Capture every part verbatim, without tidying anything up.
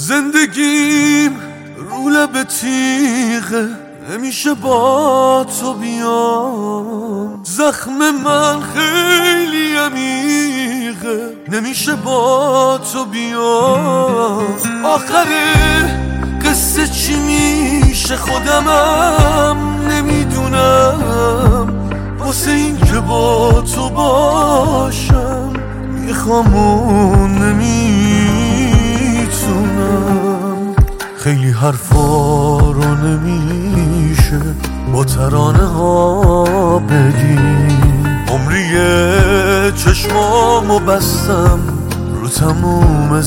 زندگیم رو لب تیغه، نمیشه با تو بیام. زخم من خیلی عمیقه، نمیشه با تو بیام. آخر قصه چی میشه خودمم نمیدونم. واسه این که با تو باشم میخوام و نمیتونم. خیلی حرفا رو نمیشه با ترانه ها بگیم. عمریه چشمامو بستم رو تموم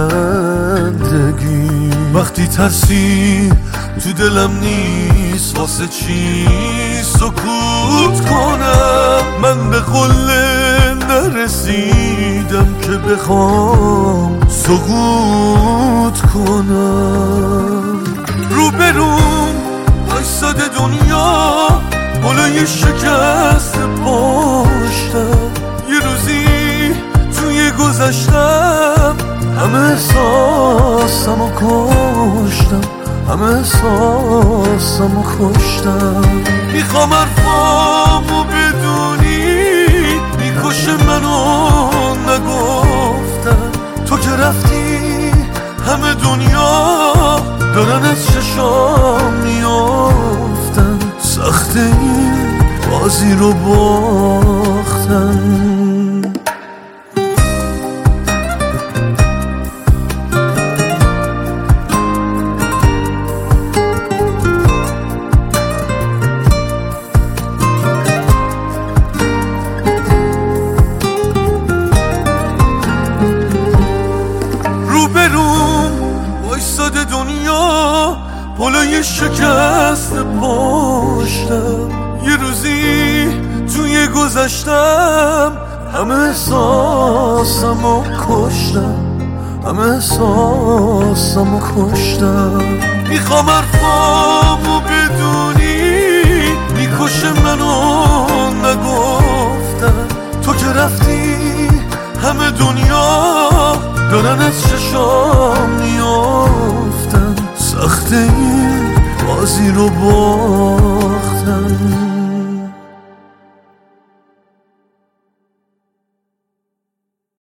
زندگی. وقتی ترسی تو دلم نیست واسه چی سکوت کنم. من به قله نرسیدم که بخوام سقوط کنم. روبروم وایساده دنیا بالای شکست پشتم. یه روزی توی گذشتم همه احساسمو کشتم، همه احساسمو کشتم. میخوام حرفامو بدونی میکشه منو نگفتم. تو که رفتی همه دنیا دارن از چشام میافتن. سخت این بازی رو باختن. وایساده دنیا بالای شکست پشتم. یه روزی توی گذشتم همه احساسمو کشتم، همه احساسمو کشتم. میخوام حرفامو بدونی میکشه منو نگفتم. تو که رفتی همه دنیا دارن از چشام میافتن. سخت این بازی رو با